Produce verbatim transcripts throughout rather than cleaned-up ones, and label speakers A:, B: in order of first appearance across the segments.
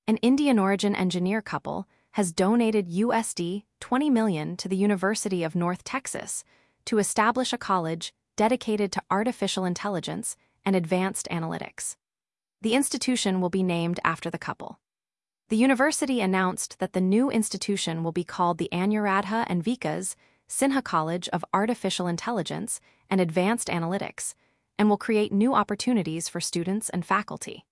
A: An Indian-origin engineer couple has donated U S D twenty million dollars to the University of North Texas to establish a college dedicated to artificial intelligence and advanced analytics. The institution will be named after the couple. The university announced that the new institution will be called the Anuradha and Vikas Sinha College of Artificial Intelligence and Advanced Analytics, and will create new opportunities for students and faculty.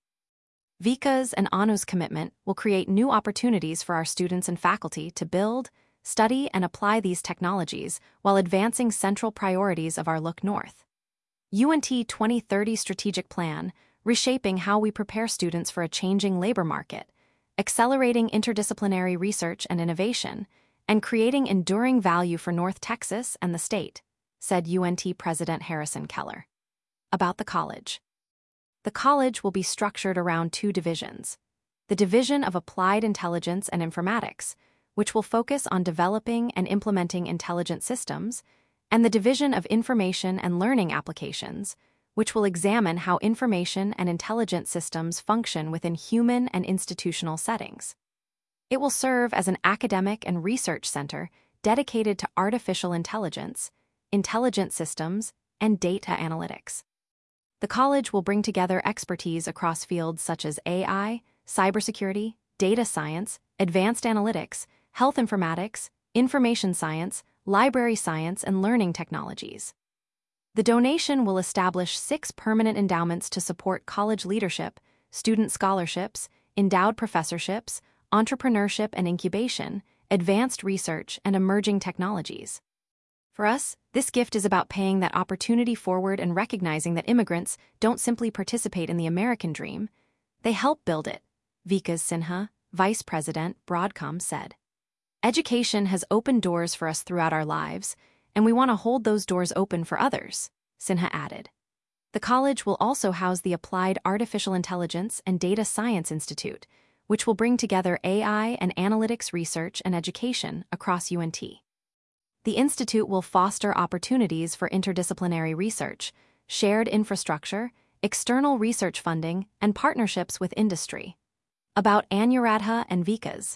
A: Vikas and Anu's commitment will create new opportunities for our students and faculty to build, study, and apply these technologies while advancing central priorities of our Look North U N T twenty thirty strategic plan, reshaping how we prepare students for a changing labor market, accelerating interdisciplinary research and innovation, and creating enduring value for North Texas and the state, said U N T President Harrison Keller. About the college. The college will be structured around two divisions. The Division of Applied Intelligence and Informatics, which will focus on developing and implementing intelligent systems, and the Division of Information and Learning Applications, which will examine how information and intelligent systems function within human and institutional settings. It will serve as an academic and research center dedicated to artificial intelligence, intelligent systems, and data analytics. The college will bring together expertise across fields such as A I, cybersecurity, data science, advanced analytics, health informatics, information science, library science, and learning technologies. The donation will establish six permanent endowments to support college leadership, student scholarships, endowed professorships, entrepreneurship and incubation, advanced research, and emerging technologies. For us, this gift is about paying that opportunity forward and recognizing that immigrants don't simply participate in the American dream, they help build it, Vikas Sinha, Vice President, Broadcom, said. Education has opened doors for us throughout our lives, and we want to hold those doors open for others, Sinha added. The college will also house the Applied Artificial Intelligence and Data Science Institute, which will bring together A I and analytics research and education across U N T. The institute will foster opportunities for interdisciplinary research, shared infrastructure, external research funding, and partnerships with industry. About Anuradha and Vikas.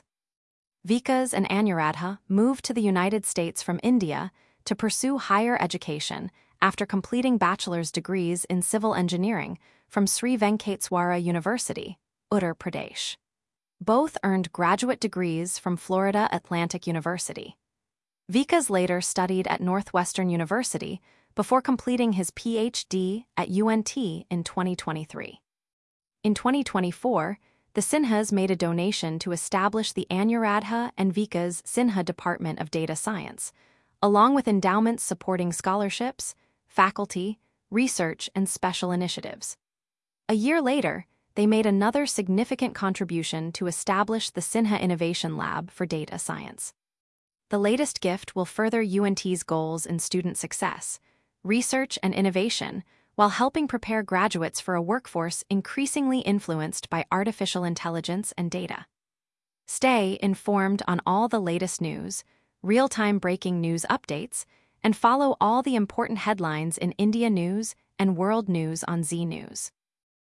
A: Vikas and Anuradha moved to the United States from India to pursue higher education after completing bachelor's degrees in civil engineering from Sri Venkateswara University, Uttar Pradesh. Both earned graduate degrees from Florida Atlantic University. Vikas later studied at Northwestern University before completing his P H D at U N T in twenty twenty-three. In twenty twenty-four, the Sinhas made a donation to establish the Anuradha and Vikas Sinha Department of Data Science, along with endowments supporting scholarships, faculty, research, and special initiatives. A year later, they made another significant contribution to establish the Sinha Innovation Lab for Data Science. The latest gift will further U N T's goals in student success, research, and innovation, while helping prepare graduates for a workforce increasingly influenced by artificial intelligence and data. Stay informed on all the latest news, real-time breaking news updates, and follow all the important headlines in India news and world news on Z News.